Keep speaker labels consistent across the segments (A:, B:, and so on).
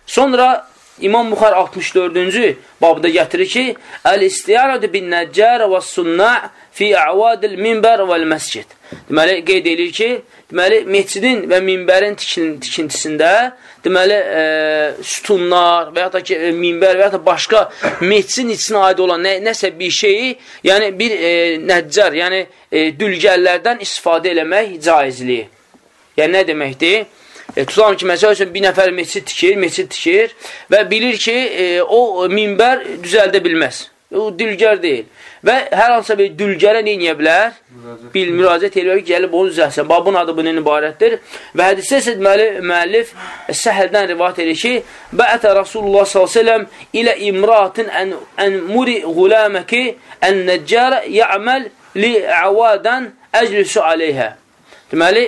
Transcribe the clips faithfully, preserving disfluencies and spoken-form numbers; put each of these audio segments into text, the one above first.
A: Sonra İmam Buxar altmış dördüncü babda gətirir ki, Əl-istiyarədə bin-nəccər və sunna' fi a'vadil minbər vəl-məscid. Deməli, qeyd edir ki, deməli, mescidin və minbərin tikintisində deməli, e, sütunlar və ya da ki, minbər və ya da başqa mescidin içinə aid olan nə, nəsə bir şeyi, yəni bir e, nəccər, yəni e, dülgərlərdən istifadə eləmək caizliyi. Yəni, nə deməkdir? E, tutalım ki, məsəl üçün bir nəfər mescid tikir, mescid tikir və bilir ki, e, o minbər düzəldə bilməz. O dülgər deyil. Və hər hansısa bir dülgərə nə edə bilər? Bil, müraciət edir ki, gəlib onu düzəlsən. Babın adı bunun ibarətdir. Və hədisdə isə deməli, müəllif Səhəldən rivayət edir ki, Bəətə Rasulullah sallallahu əleyhi və səlləm ilə imraatın ən, ən muriğulaməki ən nəccərə ya'məl li əvadən əclisu aleyhə. Deməli,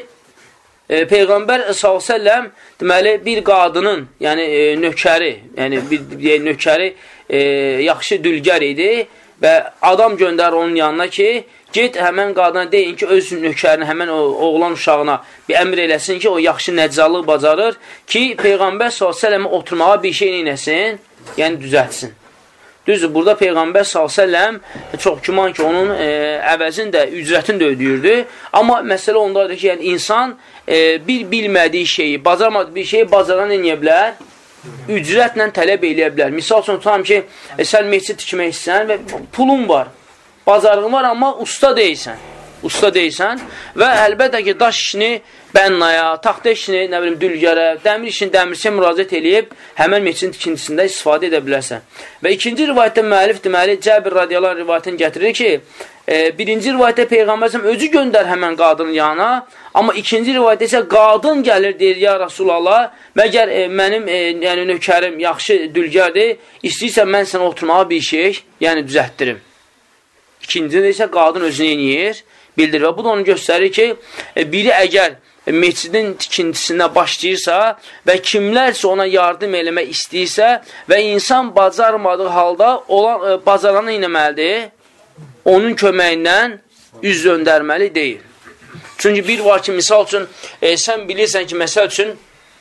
A: E, Peyğəmbər sallallahu əleyhi və səlləm deməli bir qadının, yəni e, nökəri, yəni bir, bir nökəri e, yaxşı dülgər idi və adam göndərir onun yanına ki, get həmən qadına deyin ki, öz nökərini həmən o oğlan uşağına bir əmr eləsin ki, o yaxşı nəccallıq bacarır ki, Peyğəmbər sallallahu əleyhi və səlləmə oturmağa bir şey neynəsin? Yəni düzəltsin. Düzdür, burada Peyğəmbər sallallahu əleyhi və səlləm çox güman ki, onun e, əvəzini də, ücrətini də ödəyirdi. Amma məsələ ondadır ki, yəni insan e, bir bilmədiyi şeyi, bacarmadığı bir şeyi bacaran eləyə bilər, ücrətlə tələb eləyə bilər. Misal üçün, tutam ki, e, sən mescid tikmək istəyən və pulun var, bacarığın var, amma usta deyilsən. Usta deyilsən və əlbəttə ki, daş işini bənnaya, taxta işini, nə bilim, dülgərə, dəmir işini dəmirçiyə müraciət eləyib, həmən meçin tikintisində istifadə edə bilərsən. Və ikinci rivayətdə müəllif deməli, Cəbir radiyallahu rivayətini gətirir ki, e, birinci rivayətdə Peyğəmbər özü göndər həmən qadının yanına, amma ikinci rivayətdə isə qadın gəlir, deyir, ya Rasulallah, məgər e, mənim e, yəni, nökərim yaxşı dülgərdir, istəyirsən mən sənə oturmağa bir şey, yəni düzəltdirim. İkincində isə qadın özünü yeniyir, bildirir. Və bu da onu göstərir ki, biri əgər meçidin tikintisinə başlayırsa və kimlərsə ona yardım eləmək istəyirsə və insan bacarmadığı halda olan, bacaranı inəməlidir, onun köməyindən üz döndərməli deyil. Çünki bir var ki, misal üçün, e, sən bilirsən ki, məsəl üçün,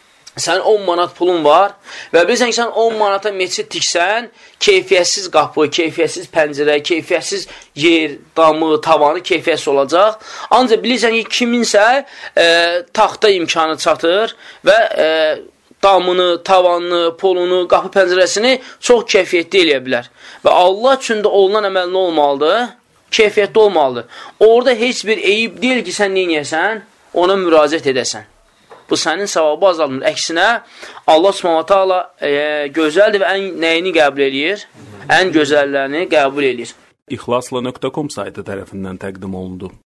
A: sən on manat pulun var və bilirsən ki, sən on manata meçid tiksən, keyfiyyətsiz qapı, keyfiyyətsiz pəncərə, keyfiyyətsiz yer, damı, tavanı keyfiyyətsiz olacaq. Ancaq bilirsən ki, kiminsə e, taxta imkanı çatır və e, damını, tavanını, polunu, qapı pəncərəsini çox keyfiyyətli eləyə bilər. Və Allah üçün də olunan əməl nə olmalıdır? Keyfiyyətli olmalıdır. Orada heç bir eyib deyil ki, sən neyəyəsən? Ona müraciət edəsən. Bu sənin savabı azalmır. Əksinə, Allah Subhanahu taala e, gözəldir və ən nəyini qəbul edir? Ən gözəllərini qəbul edir.
B: İxlasla nöqtə com saytı tərəfindən təqdim olundu.